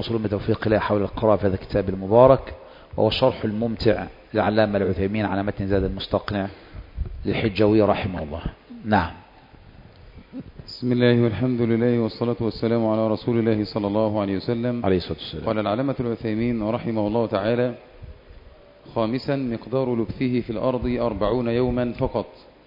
موصول بتوفيق الله حول القراءة في هذا الكتاب المبارك، وهو الشرح الممتع للعلامة العثيمين على متن زاد المستقنع للحجوي رحمه الله. نعم. بسم الله والحمد لله والصلاة والسلام على رسول الله صلى الله عليه وسلم عليه الصلاة والسلام. قال العلامة العثيمين رحمه الله تعالى: خامسا، مقدار لبثه في الأرض 40 يوما فقط.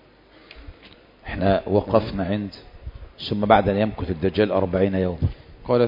احنا وقفنا عند ثم بعد أن يمكث الدجال 40 يوما. قال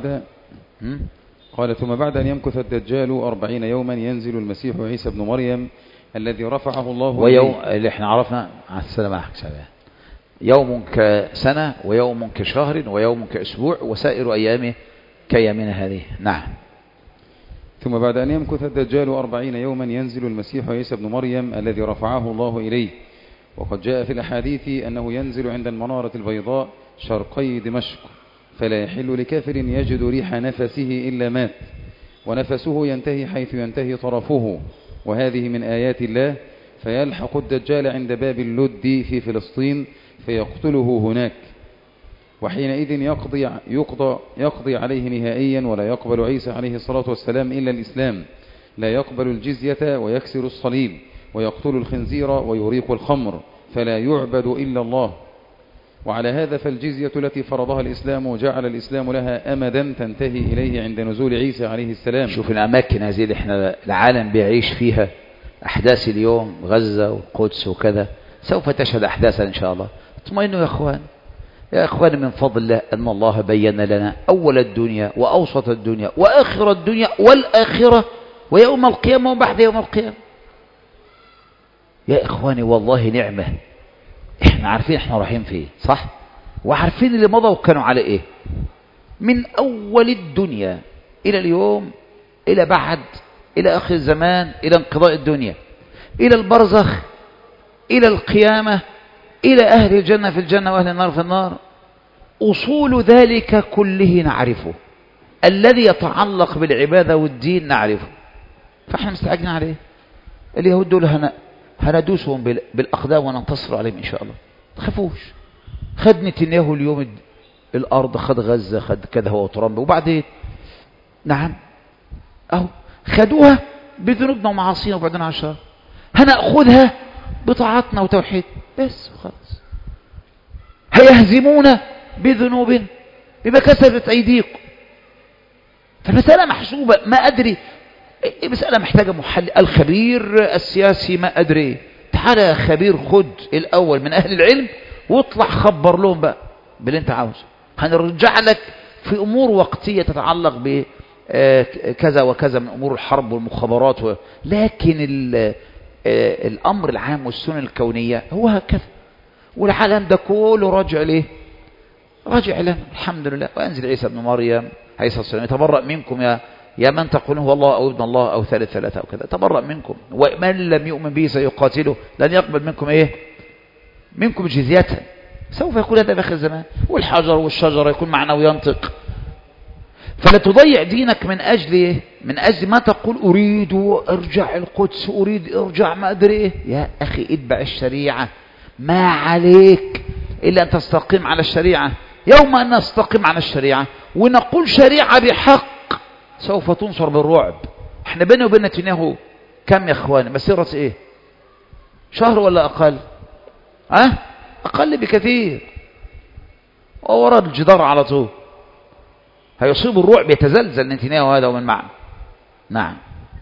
ثم بعد أن يمكث الدجال 40 يوما ينزل المسيح عيسى ابن مريم الذي رفعه الله ويوم اللي احنا عرفنا على السلام عليكم، يوم كسنة ويوم كشهر ويوم كأسبوع وسائر أيامه كيامنا هذه. نعم. ثم بعد أن يمكث الدجال 40 يوما ينزل المسيح عيسى ابن مريم الذي رفعه الله إليه. وقد جاء في الأحاديث أنه ينزل عند المنارة البيضاء شرقي دمشق، فلا يحل لكافر يجد ريح نفسه إلا مات، ونفسه ينتهي حيث ينتهي طرفه، وهذه من آيات الله. فيلحق الدجال عند باب اللد في فلسطين فيقتله هناك، وحينئذ يقضي عليه نهائيا، ولا يقبل عيسى عليه الصلاة والسلام إلا الإسلام، لا يقبل الجزية ويكسر الصليب ويقتل الخنزير ويريق الخمر، فلا يعبد إلا الله. وعلى هذا فالجزية التي فرضها الإسلام جعل الإسلام لها أمدا تنتهي إليه عند نزول عيسى عليه السلام. شوف الأماكن هذه اللي احنا العالم بيعيش فيها أحداث اليوم، غزة والقدس وكذا، سوف تشهد أحداثا إن شاء الله. اطمئنوا يا أخوان من فضل الله أن الله بين لنا أول الدنيا وأوسط الدنيا وآخر الدنيا والآخرة ويوم القيامة وبعد يوم القيامة. يا إخواني والله نعمة. احنا عارفين احنا رايحين فيه، صح؟ وعارفين اللي مضى وكانوا على ايه، من أول الدنيا إلى اليوم، إلى بعد، إلى آخر الزمان، إلى انقضاء الدنيا، إلى البرزخ، إلى القيامة، إلى أهل الجنة في الجنة وأهل النار في النار. أصول ذلك كله نعرفه، الذي يتعلق بالعبادة والدين نعرفه، فإحنا مستعجلين عليه. اليهود دول هندوسهم بالأقدام وننتصر عليهم إن شاء الله، تخافوش. خد نتنياهو اليوم الأرض، خد غزة، خد كذا هو وترامب، وبعدين نعم أهو خدوها بذنوبنا ومعاصينا وبعدين عشر، هنأخذها بطاعتنا وتوحيد بس وخلاص. هيهزمونا بذنوب بما كسبت أيديكم. فالمسألة محسوبة. ما أدري، مسألة محتاجة محل. الخبير السياسي ما أدري، تعال يا خبير خد الأول من أهل العلم واطلع خبر لهم بقى باللي انت عاوزه. هنرجع لك في أمور وقتية تتعلق بكذا وكذا من أمور الحرب والمخابرات لكن الأمر العام والسنن الكونية هو هكذا، والعالم ده كله راجع ليه؟ راجع لنا الحمد لله. وأنزل عيسى ابن مريم عليه الصلاة والسلام يتبرأ منكم يا من تقولون هو الله أو ابن الله أو ثالث ثلاثة أو كذا، تبرأ منكم، ومن لم يؤمن به سيقاتله، لن يقبل منكم منكم جزية. سوف يكون هذا في آخر الزمان، والحجر والشجر يكون معنا وينطق. فلا تضيع دينك من أجل ما تقول أريد ارجع القدس، أريد ارجع ما أدري إيه. يا أخي اتبع الشريعة، ما عليك إلا أن تستقيم على الشريعة. يوم أن نستقيم على الشريعة ونقول شريعة بحق سوف تنصر بالرعب. احنا بيننا وبين نتنياهو كم يا اخواني؟ مسيرة ايه؟ شهر ولا اقل؟ اقل بكثير، وورا الجدار على طول. هيصيب الرعب، يتزلزل نتنياهو هذا ومن معه. نعم.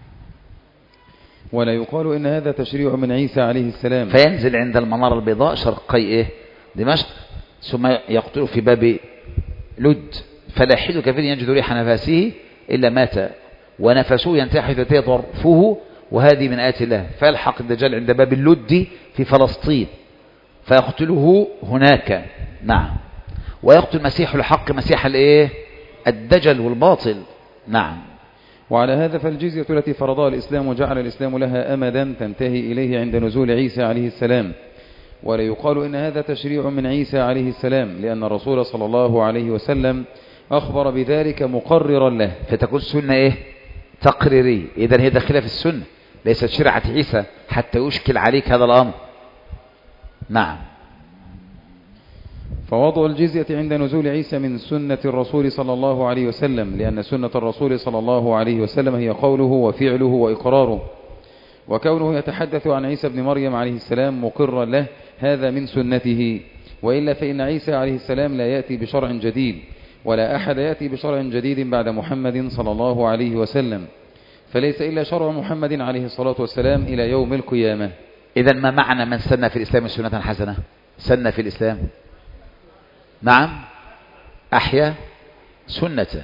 ولا يقال ان هذا تشريع من عيسى عليه السلام. فينزل عند المنارة البيضاء شرقي دمشق، ثم يقتل في باب لد، فلا يحل كافر يجد ريح نفسه إلا مات، ونفسه ينتهي حيث ينتهي طرفه، وهذه من آيات الله. فيلحق الدجال عند باب اللد في فلسطين فيقتله هناك. نعم. ويقتل مسيح الحق مسيح الدجل والباطل. نعم. وعلى هذا فالجزية التي فرضها الإسلام وجعل الإسلام لها أمدا تنتهي إليه عند نزول عيسى عليه السلام. ولا يقال إن هذا تشريع من عيسى عليه السلام، لأن الرسول صلى الله عليه وسلم أخبر بذلك مقررا له. فتكون سنة تقريرية. إذن هي داخلة في السنة، ليست شرعة عيسى حتى يشكل عليك هذا الأمر. نعم. فوضع الجزية عند نزول عيسى من سنة الرسول صلى الله عليه وسلم، لأن سنة الرسول صلى الله عليه وسلم هي قوله وفعله وإقراره، وكونه يتحدث عن عيسى بن مريم عليه السلام مقرا له هذا من سنته، وإلا فإن عيسى عليه السلام لا يأتي بشرع جديد، ولا أحد يأتي بشرع جديد بعد محمد صلى الله عليه وسلم، فليس إلا شرع محمد عليه الصلاة والسلام إلى يوم القيامة. إذن ما معنى من سن في الإسلام سنة حسنة؟ سن في الإسلام، نعم، أحيا سنة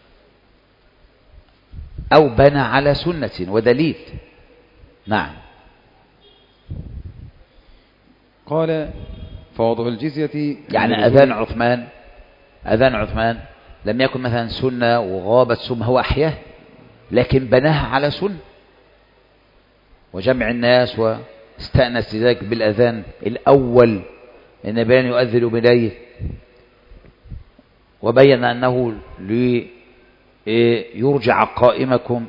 أو بنى على سنة ودليل. نعم. قال فوضع الجزية يعني أذان عثمان لم يكن مثلا سنة وغابت ثم هو أحياه، لكن بناها على سنة وجمع الناس، واستأنس ذلك بالأذان الأول إن بيان يؤذن بليل، وبين أنه ليرجع قائمكم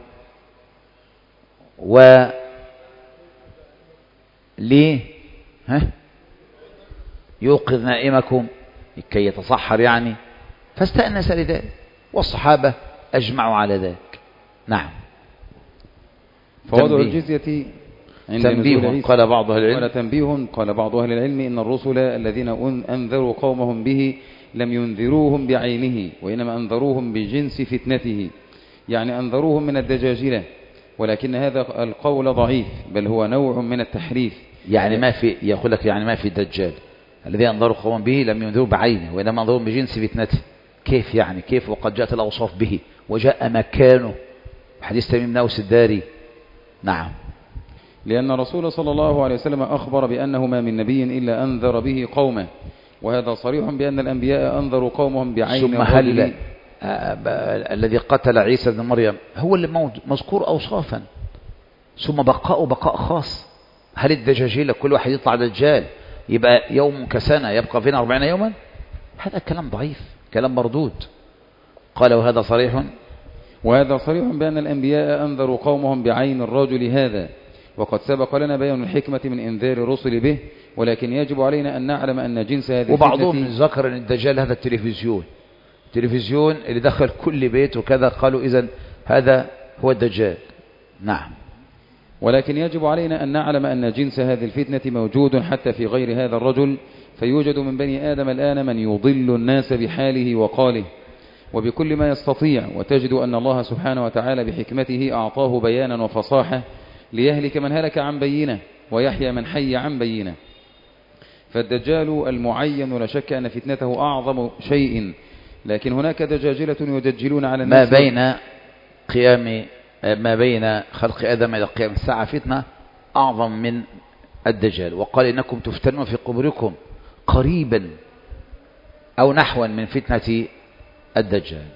يوقظ نائمكم كي يتصحر يعني، فاستأنس لذلك، والصحابة أجمعوا على ذلك. نعم. فوضع الجزية عند تنبيه قال بعض أهل العلم، تنبيه قال بعض أهل العلم إن الرسل الذين أنذروا قومهم به لم ينذروهم بعينه، وإنما أنذروهم بجنس فتنته، يعني أنذروهم من الدجاجلة، ولكن هذا القول ضعيف، بل هو نوع من التحريف. يعني ما في، يقول لك يعني ما في دجال الذي أنذروا قوم به لم ينذروا بعينه، وإنما أنذروا بجنس فتنته. كيف يعني؟ كيف وقد جاءت الأوصاف به وجاء مكانه، حديث تميم نوس الداري. نعم. لأن الرسول صلى الله عليه وسلم أخبر بأنه ما من نبي إلا أنذر به قومه، وهذا صريح بأن الأنبياء أنذروا قومهم بعين. ثم هل الذي قتل عيسى بن مريم هو اللي مذكور أوصافا، ثم بقاء خاص؟ هل الدجاجيل كل واحد يطلع دجال يبقى يوم كسنة يبقى فينا 40 يوما؟ هذا كلام ضعيف، كلام مردود. قال وهذا صريح بأن الأنبياء أنذروا قومهم بعين الرجل هذا، وقد سبق لنا بيان الحكمة من إنذار الرسل به، ولكن يجب علينا أن نعلم أن جنس هذه وبعضهم ذكر أن الدجال هذا التلفزيون اللي دخل كل بيت وكذا، قالوا إذن هذا هو الدجال. نعم. ولكن يجب علينا أن نعلم أن جنس هذه الفتنة موجود حتى في غير هذا الرجل، فيوجد من بني آدم الآن من يضل الناس بحاله وقاله وبكل ما يستطيع، وتجد أن الله سبحانه وتعالى بحكمته أعطاه بيانا وفصاحة ليهلك من هلك عن بينه ويحيى من حي عن بينه. فالدجال المعين لا شك أن فتنته أعظم شيء، لكن هناك دجاجلة يدجلون على الناس. ما بين خلق آدم إلى قيام الساعة فتنة أعظم من الدجال، وقال إنكم تفتنون في قبوركم قريبا أو نحوا من فتنة الدجال.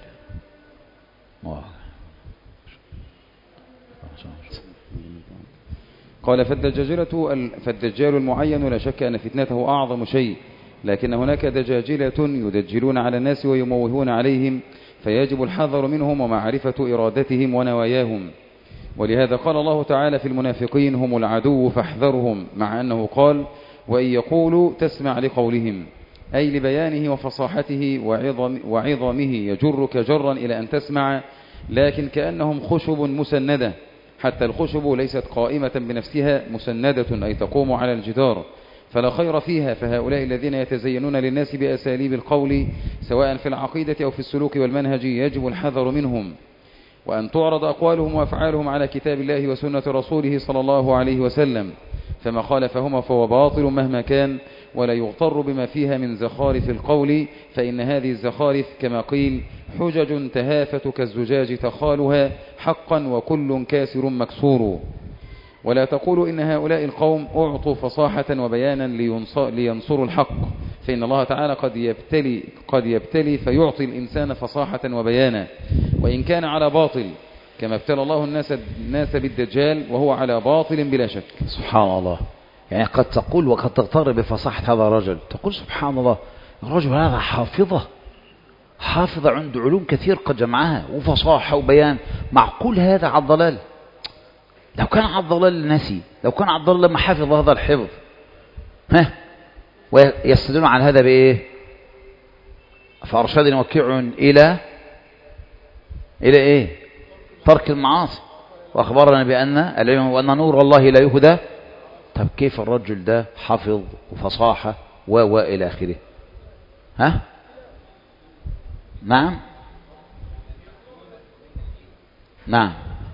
قال فالدجال المعين لا شك أن فتنته أعظم شيء، لكن هناك دجاجلة يدجلون على الناس ويموهون عليهم، فيجب الحذر منهم ومعرفة إرادتهم ونواياهم. ولهذا قال الله تعالى في المنافقين هم العدو فاحذرهم، مع أنه قال وإن يقولوا تسمع لقولهم، أي لبيانه وفصاحته وعظمه يجرك جرا إلى أن تسمع، لكن كأنهم خشب مسندة، حتى الخشب ليست قائمة بنفسها مسندة أي تقوم على الجدار، فلا خير فيها. فهؤلاء الذين يتزينون للناس بأساليب القول سواء في العقيدة أو في السلوك والمنهج يجب الحذر منهم، وأن تعرض أقوالهم وأفعالهم على كتاب الله وسنة رسوله صلى الله عليه وسلم، فما خالفهما فهو باطل مهما كان، ولا يغتر بما فيها من زخارف القول، فإن هذه الزخارف كما قيل حجج تهافت كالزجاج تخالها حقا وكل كاسر مكسور. ولا تقولوا إن هؤلاء القوم أعطوا فصاحة وبيانا لينصروا الحق، فإن الله تعالى قد يبتلي فيعطي الإنسان فصاحة وبيانا وإن كان على باطل، كما ابتلى الله الناس بالدجال وهو على باطل بلا شك. سبحان الله. يعني قد تقول وقد تغتر بفصاحة هذا الرجل، تقول سبحان الله الرجل هذا حافظة عنده علوم كثير قد جمعها وفصاحة وبيان، معقول هذا على الضلال؟ لو كان على الضلال نسي، لو كان على الضلال لما حفظ هذا الحفظ. ويستدلون على هذا بإيه؟ فأرشدني وكيع إلى إيه؟ ترك المعاصي، وأخبرنا بأن العلم وأن نور الله لا يهدى. طب كيف الرجل ده حفظ وفصاحة وإلى آخره؟ ها؟ نعم نعم.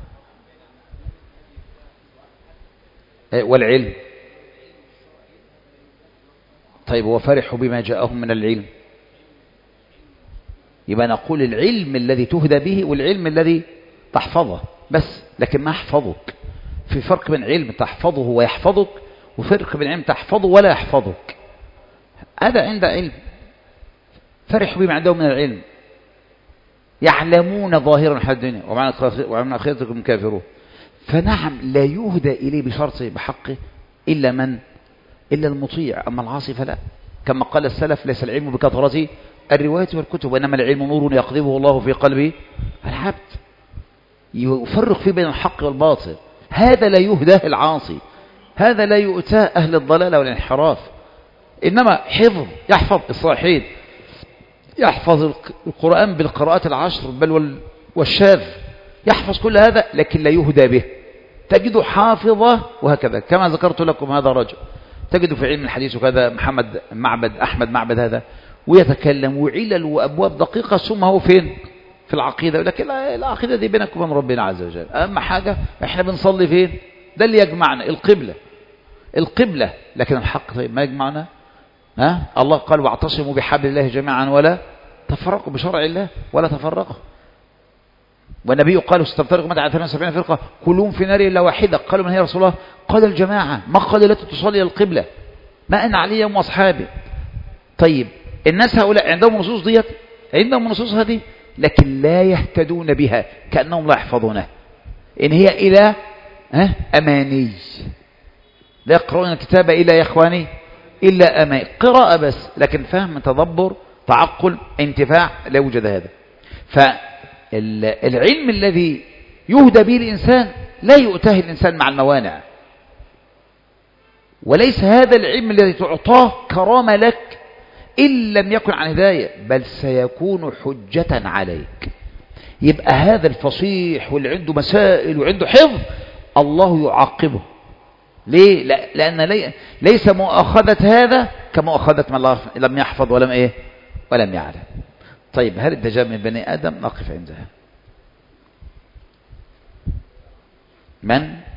والعلم، طيب وفرحوا بما جاءهم من العلم، يبقى نقول العلم الذي تهدى به والعلم الذي تحفظه بس، لكن ما يحفظك. في فرق بين علم تحفظه ويحفظك، وفرق بين علم تحفظه ولا يحفظك. هذا عند علم فرحوا بما عندهم من العلم، يعلمون ظاهرا حد الدنيا وعن آخرتكم كافرون. فنعم لا يهدى إليه بشرطه بحقه إلا المطيع، أما العاصي فلا. كما قال السلف: ليس العلم بكثرة الرواية والكتب، وإنما العلم نور يقذفه الله في قلب العبد، يفرق فيه بين الحق والباطل. هذا لا يهداه العاصي، هذا لا يؤتاه أهل الضلال والانحراف. إنما يحفظ الصحيح، يحفظ القرآن بالقراءات العشر بل والشاذ، يحفظ كل هذا، لكن لا يهدى به. تجد حافظة وهكذا. كما ذكرت لكم هذا رجل تجد في علم الحديث وكذا محمد معبد أحمد معبد هذا، ويتكلم وعلل وأبواب دقيقة، ثم هو فين في العقيدة؟ لكن العقيدة دي بينك وبين ربنا عز وجل. أهم حاجة احنا بنصلي فين؟ ده اللي يجمعنا، القبلة. لكن الحق طيب ما يجمعنا. الله قال: واعتصموا بحبل الله جميعا ولا تفرقوا، بشرع الله ولا تفرقوا. والنبي قال: ستفترق متى على 73 فرقة كلهم في نار إلا واحدة. قالوا: من هي يا رسول الله؟ قال: الجماعة. ما قال: لا تصلي القبلة، ما أن علي يوم أصحابي. طيب الناس هؤلاء عندهم نصوص ديت، عندهم نصوص هذه، لكن لا يهتدون بها، كأنهم لا يحفظونها. إن هي إلى أماني، لا يقرؤون الكتاب إلا يا إخواني إلا أماني، قراءة بس، لكن فهم تدبر تعقل انتفاع لا يوجد هذا. فالعلم الذي يهدى به الإنسان لا يؤتاه الإنسان مع الموانع، وليس هذا العلم الذي تعطاه كرامة لك إن لم يكن عن هداية، بل سيكون حجة عليك. يبقى هذا الفصيح واللي عنده مسائل وعنده حفظ الله يعاقبه. ليه؟ لأن ليس مؤاخذة هذا كمؤاخذة من لم يحفظ ولم يعلم. طيب هل الدجال من بني آدم؟ نقف عندها. من